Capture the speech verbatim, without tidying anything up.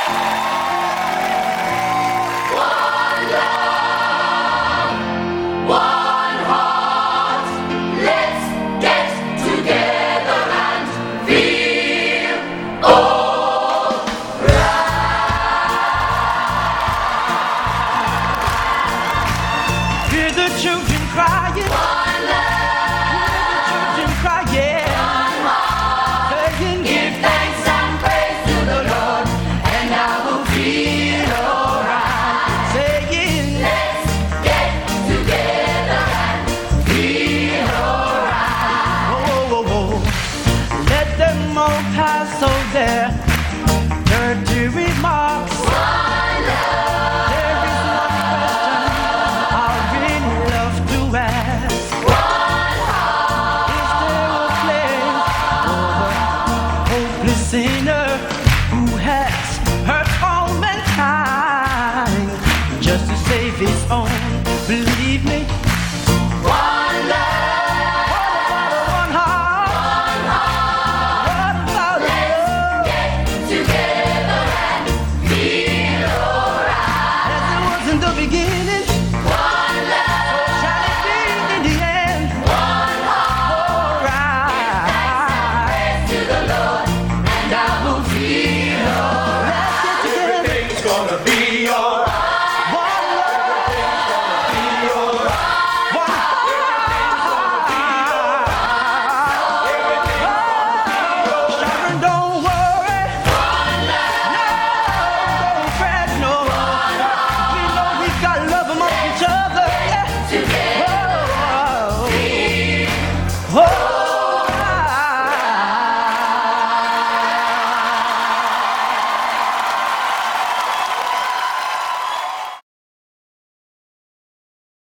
Children crying, one love. Children crying, one heart. Saying, give thanks and praise to the Lord, and I will feel alright. Saying, let's get together and feel alright. Oh, oh, oh. Let them all pass over their dirty remarks.